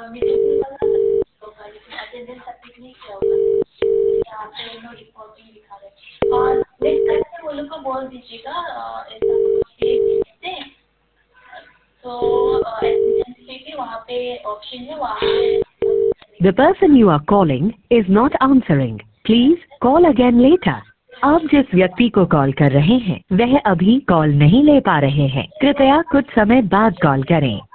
Meeting होगा लेकिन attendance submit नहीं किया होगा। यहाँ पे नो रिपोर्टिंग लिखा है और नेक्स्ट टाइम से वो लोग को बोल दीजिएगा ऐसा से तो एडमिशन के लिए वहाँ पे ऑप्शन है वहाँ पे। The person you are calling is not answering. Please call again later. आप जिस व्यक्ति को कॉल कर रहे हैं वह अभी कॉल नहीं ले पा रहे हैं। कृपया कुछ समय बाद कॉल करें।